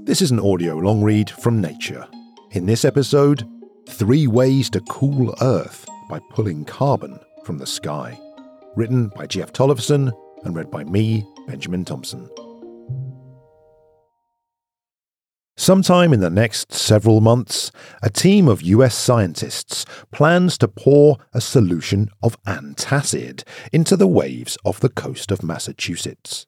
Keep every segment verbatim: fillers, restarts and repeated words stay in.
This is an audio long read from Nature. In this episode, Three Ways to Cool Earth by Pulling Carbon from the Sky. Written by Jeff Tollefson and read by me, Benjamin Thompson. Sometime in the next several months, a team of U S scientists plans to pour a solution of antacid into the waves off the coast of Massachusetts.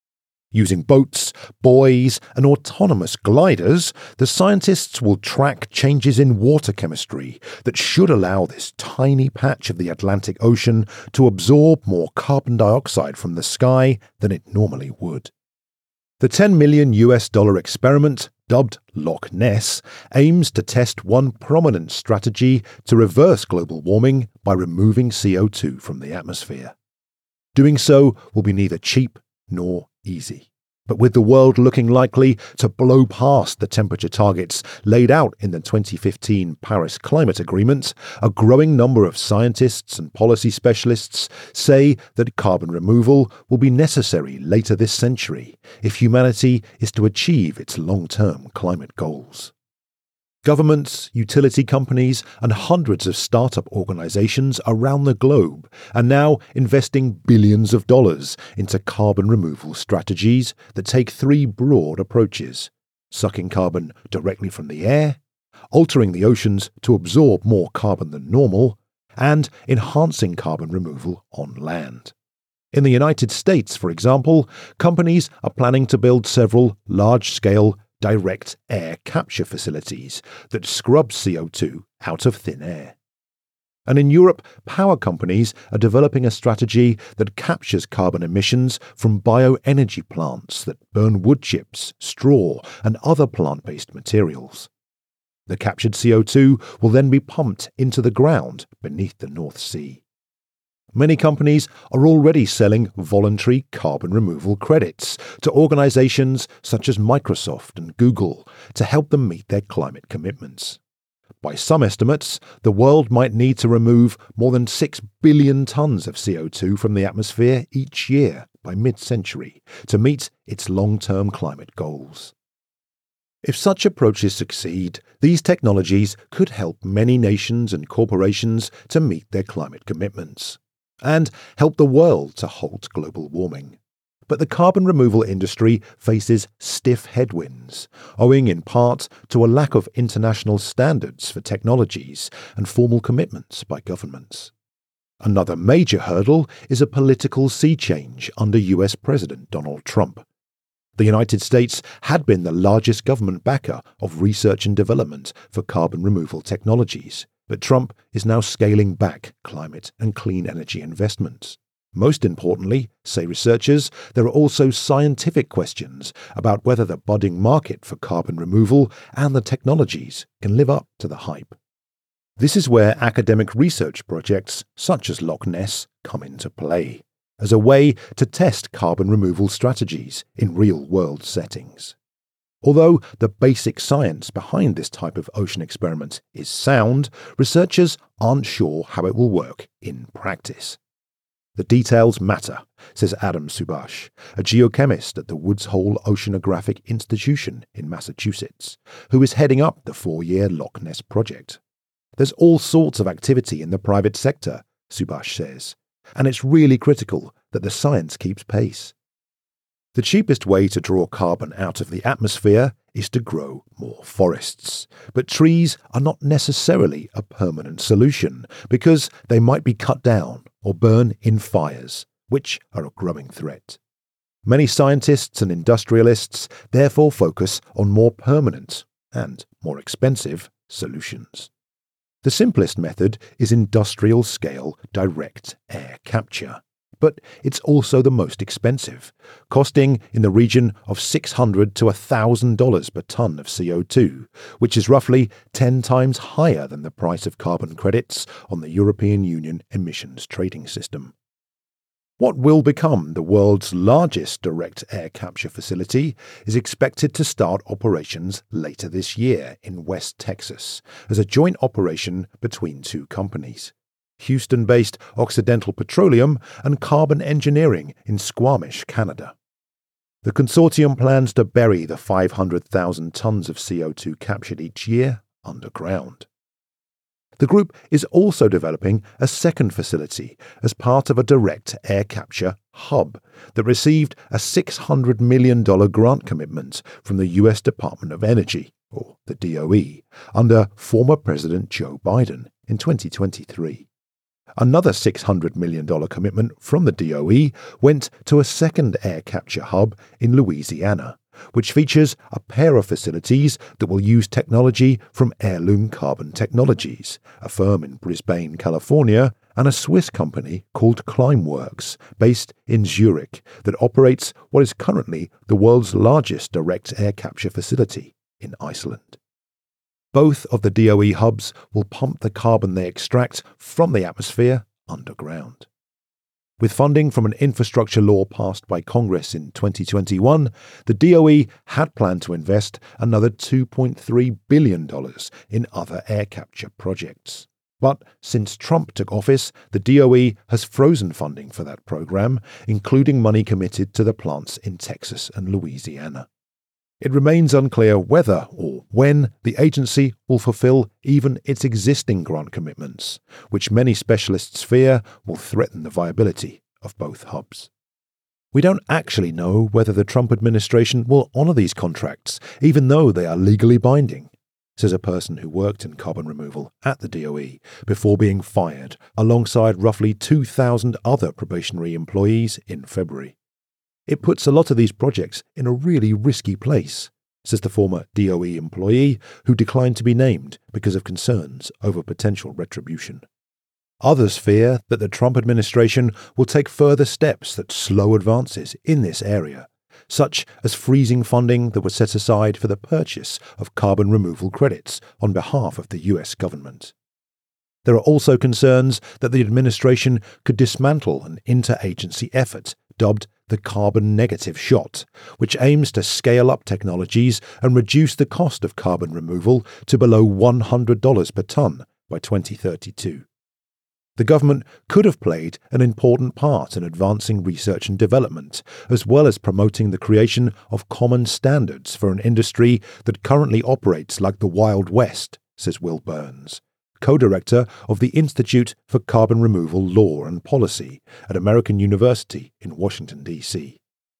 Using boats, buoys, and autonomous gliders, the scientists will track changes in water chemistry that should allow this tiny patch of the Atlantic Ocean to absorb more carbon dioxide from the sky than it normally would. The ten million U S dollar experiment, dubbed Loch Ness, aims to test one prominent strategy to reverse global warming by removing C O two from the atmosphere. Doing so will be neither cheap nor easy. But with the world looking likely to blow past the temperature targets laid out in the twenty fifteen Paris Climate Agreement, a growing number of scientists and policy specialists say that carbon removal will be necessary later this century if humanity is to achieve its long-term climate goals. Governments, utility companies, and hundreds of startup organizations around the globe are now investing billions of dollars into carbon removal strategies that take three broad approaches: sucking carbon directly from the air, altering the oceans to absorb more carbon than normal, and enhancing carbon removal on land. In the United States, for example, companies are planning to build several large-scale direct air capture facilities that scrub C O two out of thin air. And in Europe, power companies are developing a strategy that captures carbon emissions from bioenergy plants that burn wood chips, straw, and other plant-based materials. The captured C O two will then be pumped into the ground beneath the North Sea. Many companies are already selling voluntary carbon removal credits to organizations such as Microsoft and Google to help them meet their climate commitments. By some estimates, the world might need to remove more than six billion tons of C O two from the atmosphere each year by mid-century to meet its long-term climate goals. If such approaches succeed, these technologies could help many nations and corporations to meet their climate commitments and help the world to halt global warming. But the carbon removal industry faces stiff headwinds, owing in part to a lack of international standards for technologies and formal commitments by governments. Another major hurdle is a political sea change under U S President Donald Trump. The United States had been the largest government backer of research and development for carbon removal technologies, but Trump is now scaling back climate and clean energy investments. Most importantly, say researchers, there are also scientific questions about whether the budding market for carbon removal and the technologies can live up to the hype. This is where academic research projects such as Loch Ness come into play, as a way to test carbon removal strategies in real-world settings. Although the basic science behind this type of ocean experiment is sound, researchers aren't sure how it will work in practice. The details matter, says Adam Subhash, a geochemist at the Woods Hole Oceanographic Institution in Massachusetts, who is heading up the four-year Loch Ness project. There's all sorts of activity in the private sector, Subhash says, and it's really critical that the science keeps pace. The cheapest way to draw carbon out of the atmosphere is to grow more forests. But trees are not necessarily a permanent solution because they might be cut down or burn in fires, which are a growing threat. Many scientists and industrialists therefore focus on more permanent and more expensive solutions. The simplest method is industrial-scale direct air capture. But it's also the most expensive, costing in the region of six hundred to one thousand dollars per ton of C O two, which is roughly ten times higher than the price of carbon credits on the European Union emissions trading system. What will become the world's largest direct air capture facility is expected to start operations later this year in West Texas as a joint operation between two companies. Houston-based Occidental Petroleum and Carbon Engineering in Squamish, Canada. The consortium plans to bury the five hundred thousand tons of C O two captured each year underground. The group is also developing a second facility as part of a direct air capture hub that received a six hundred million dollars grant commitment from the U S Department of Energy, or the D O E, under former President Joe Biden in twenty twenty-three. Another six hundred million dollars commitment from the D O E went to a second air capture hub in Louisiana, which features a pair of facilities that will use technology from Heirloom Carbon Technologies, a firm in Brisbane, California, and a Swiss company called Climeworks, based in Zurich, that operates what is currently the world's largest direct air capture facility in Iceland. Both of the D O E hubs will pump the carbon they extract from the atmosphere underground. With funding from an infrastructure law passed by Congress in twenty twenty-one, the D O E had planned to invest another two point three billion dollars in other air capture projects. But since Trump took office, the D O E has frozen funding for that program, including money committed to the plants in Texas and Louisiana. It remains unclear whether or when the agency will fulfill even its existing grant commitments, which many specialists fear will threaten the viability of both hubs. We don't actually know whether the Trump administration will honor these contracts, even though they are legally binding, says a person who worked in carbon removal at the D O E before being fired, alongside roughly two thousand other probationary employees in February. It puts a lot of these projects in a really risky place, says the former D O E employee who declined to be named because of concerns over potential retribution. Others fear that the Trump administration will take further steps that slow advances in this area, such as freezing funding that was set aside for the purchase of carbon removal credits on behalf of the U S government. There are also concerns that the administration could dismantle an interagency effort dubbed the Carbon Negative Shot, which aims to scale up technologies and reduce the cost of carbon removal to below one hundred dollars per tonne by twenty thirty-two. The government could have played an important part in advancing research and development, as well as promoting the creation of common standards for an industry that currently operates like the Wild West, says Will Burns, co-director of the Institute for Carbon Removal Law and Policy at American University in Washington, D C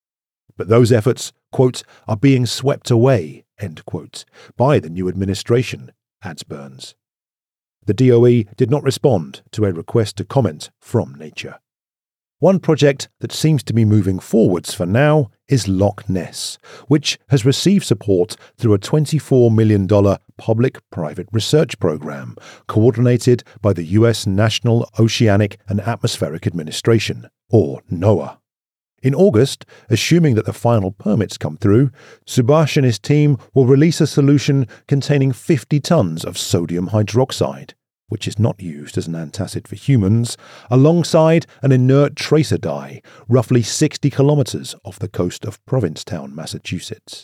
But those efforts, quote, are being swept away, end quote, by the new administration, adds Burns. The D O E did not respond to a request to comment from Nature. One project that seems to be moving forwards for now is Loch Ness, which has received support through a twenty-four million dollars public-private research program coordinated by the U S National Oceanic and Atmospheric Administration, or NOAA. In August, assuming that the final permits come through, Subhash and his team will release a solution containing fifty tons of sodium hydroxide, which is not used as an antacid for humans, alongside an inert tracer dye roughly sixty kilometres off the coast of Provincetown, Massachusetts.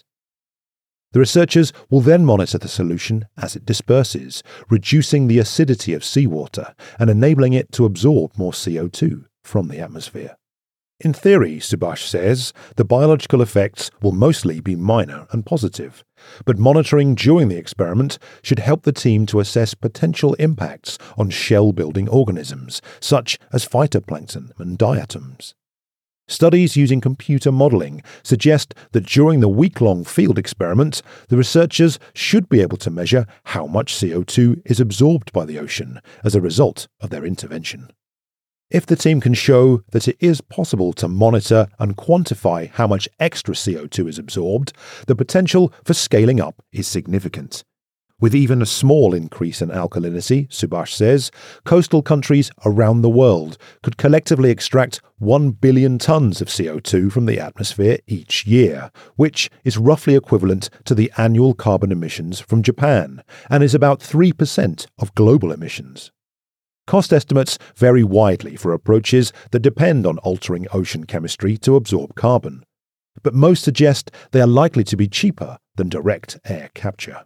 The researchers will then monitor the solution as it disperses, reducing the acidity of seawater and enabling it to absorb more C O two from the atmosphere. In theory, Subhash says, the biological effects will mostly be minor and positive, but monitoring during the experiment should help the team to assess potential impacts on shell-building organisms, such as phytoplankton and diatoms. Studies using computer modelling suggest that during the week-long field experiment, the researchers should be able to measure how much C O two is absorbed by the ocean as a result of their intervention. If the team can show that it is possible to monitor and quantify how much extra C O two is absorbed, the potential for scaling up is significant. With even a small increase in alkalinity, Subhash says, coastal countries around the world could collectively extract one billion tons of C O two from the atmosphere each year, which is roughly equivalent to the annual carbon emissions from Japan, and is about three percent of global emissions. Cost estimates vary widely for approaches that depend on altering ocean chemistry to absorb carbon, but most suggest they are likely to be cheaper than direct air capture.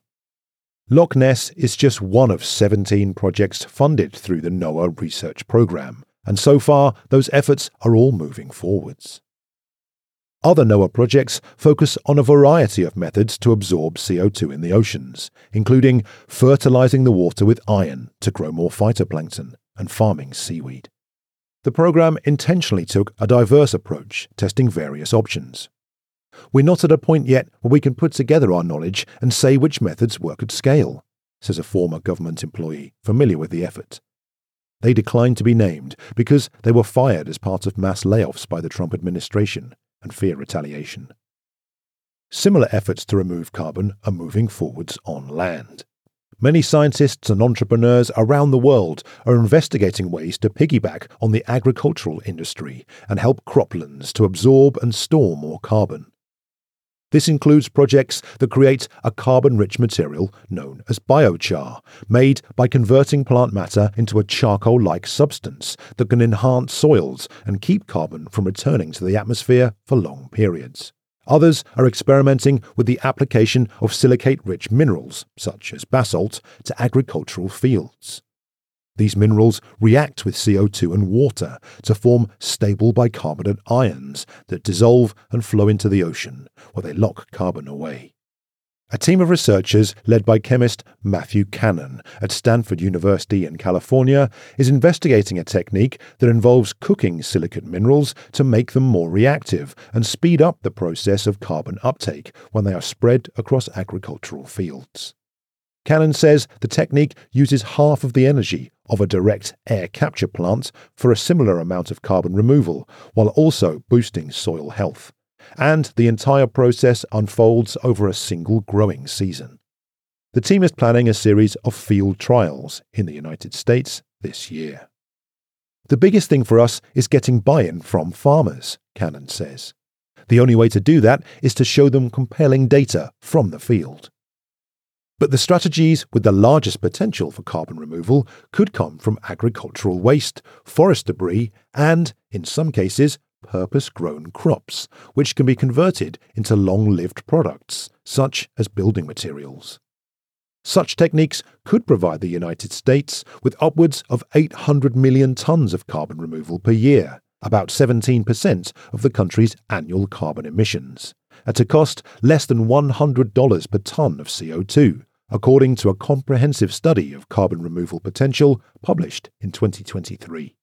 Loch Ness is just one of seventeen projects funded through the NOAA research program, and so far those efforts are all moving forwards. Other NOAA projects focus on a variety of methods to absorb C O two in the oceans, including fertilizing the water with iron to grow more phytoplankton and farming seaweed. The program intentionally took a diverse approach, testing various options. We're not at a point yet where we can put together our knowledge and say which methods work at scale, says a former government employee familiar with the effort. They declined to be named because they were fired as part of mass layoffs by the Trump administration and fear retaliation. Similar efforts to remove carbon are moving forwards on land. Many scientists and entrepreneurs around the world are investigating ways to piggyback on the agricultural industry and help croplands to absorb and store more carbon. This includes projects that create a carbon-rich material known as biochar, made by converting plant matter into a charcoal-like substance that can enhance soils and keep carbon from returning to the atmosphere for long periods. Others are experimenting with the application of silicate-rich minerals, such as basalt, to agricultural fields. These minerals react with C O two and water to form stable bicarbonate ions that dissolve and flow into the ocean, where they lock carbon away. A team of researchers led by chemist Matthew Cannon at Stanford University in California is investigating a technique that involves cooking silicate minerals to make them more reactive and speed up the process of carbon uptake when they are spread across agricultural fields. Cannon says the technique uses half of the energy of a direct air capture plant for a similar amount of carbon removal, while also boosting soil health. And the entire process unfolds over a single growing season. The team is planning a series of field trials in the United States this year. The biggest thing for us is getting buy-in from farmers, Cannon says. The only way to do that is to show them compelling data from the field. But the strategies with the largest potential for carbon removal could come from agricultural waste, forest debris, and, in some cases, purpose-grown crops, which can be converted into long-lived products, such as building materials. Such techniques could provide the United States with upwards of eight hundred million tons of carbon removal per year, about seventeen percent of the country's annual carbon emissions, at a cost less than one hundred dollars per ton of C O two, according to a comprehensive study of carbon removal potential published in twenty twenty-three.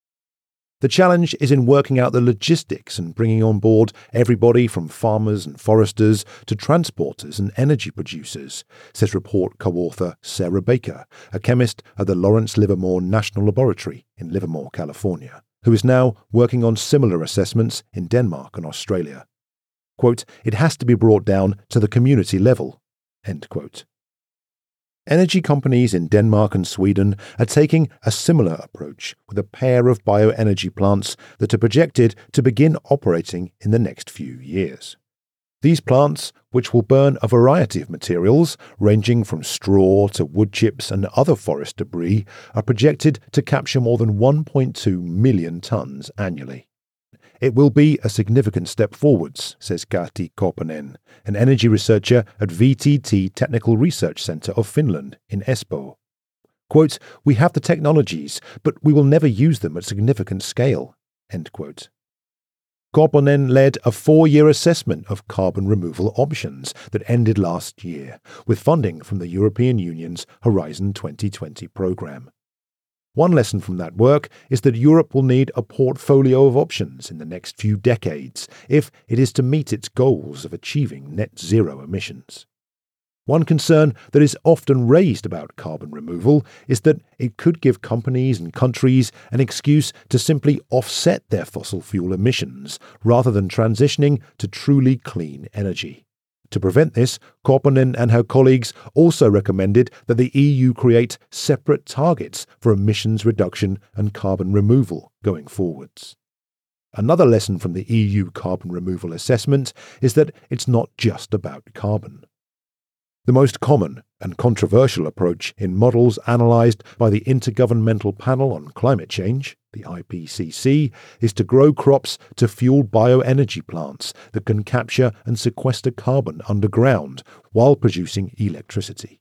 The challenge is in working out the logistics and bringing on board everybody from farmers and foresters to transporters and energy producers, says report co-author Sarah Baker, a chemist at the Lawrence Livermore National Laboratory in Livermore, California, who is now working on similar assessments in Denmark and Australia. Quote, "It has to be brought down to the community level," end quote. Energy companies in Denmark and Sweden are taking a similar approach with a pair of bioenergy plants that are projected to begin operating in the next few years. These plants, which will burn a variety of materials ranging from straw to wood chips and other forest debris, are projected to capture more than one point two million tons annually. It will be a significant step forwards, says Kati Koponen, an energy researcher at V T T Technical Research Centre of Finland in Espoo. Quote, "We have the technologies, but we will never use them at significant scale," end quote. Koponen led a four-year assessment of carbon removal options that ended last year, with funding from the European Union's Horizon twenty twenty programme. One lesson from that work is that Europe will need a portfolio of options in the next few decades if it is to meet its goals of achieving net zero emissions. One concern that is often raised about carbon removal is that it could give companies and countries an excuse to simply offset their fossil fuel emissions rather than transitioning to truly clean energy. To prevent this, Koponen and her colleagues also recommended that the E U create separate targets for emissions reduction and carbon removal going forwards. Another lesson from the E U carbon removal assessment is that it's not just about carbon. The most common and controversial approach in models analysed by the Intergovernmental Panel on Climate Change, the I P C C, is to grow crops to fuel bioenergy plants that can capture and sequester carbon underground while producing electricity.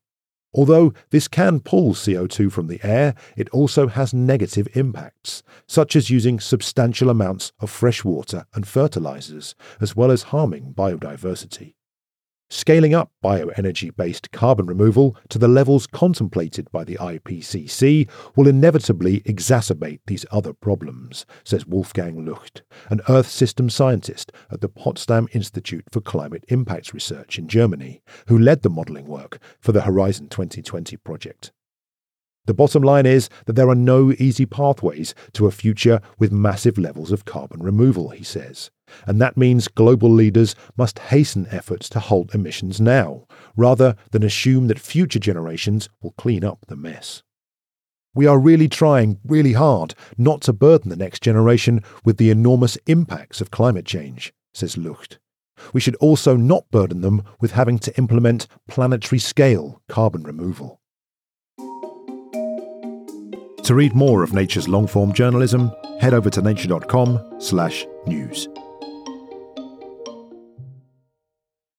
Although this can pull C O two from the air, it also has negative impacts, such as using substantial amounts of fresh water and fertilizers, as well as harming biodiversity. Scaling up bioenergy-based carbon removal to the levels contemplated by the I P C C will inevitably exacerbate these other problems, says Wolfgang Lucht, an Earth system scientist at the Potsdam Institute for Climate Impacts Research in Germany, who led the modelling work for the Horizon twenty twenty project. The bottom line is that there are no easy pathways to a future with massive levels of carbon removal, he says. And that means global leaders must hasten efforts to halt emissions now, rather than assume that future generations will clean up the mess. We are really trying really hard not to burden the next generation with the enormous impacts of climate change, says Lucht. We should also not burden them with having to implement planetary-scale carbon removal. To read more of Nature's long-form journalism, head over to nature dot com slash news.